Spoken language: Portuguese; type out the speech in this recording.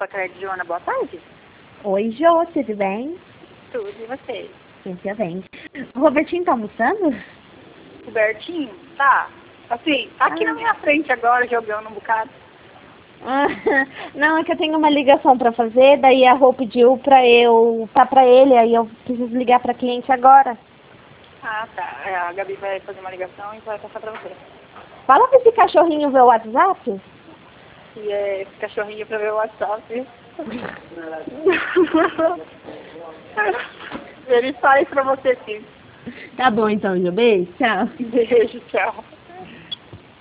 Autocred, Joana, boa tarde. Oi, Jô, tudo bem? Tudo, e você? Tudo bem. O Robertinho tá almoçando? Robertinho? Tá. Assim, tá aqui na minha frente agora, jogando um bocado. Não, é que eu tenho uma ligação pra fazer, daí a Rô pediu pra eu tá pra ele, aí eu preciso ligar pra cliente agora. Ah, tá. A Gabi vai fazer uma ligação e vai passar pra você. Fala pra esse cachorrinho ver o WhatsApp. E é esse cachorrinho pra ver o WhatsApp. Ele sai pra você sim. Tá bom então, Jô. Beijo, tchau. Beijo, tchau.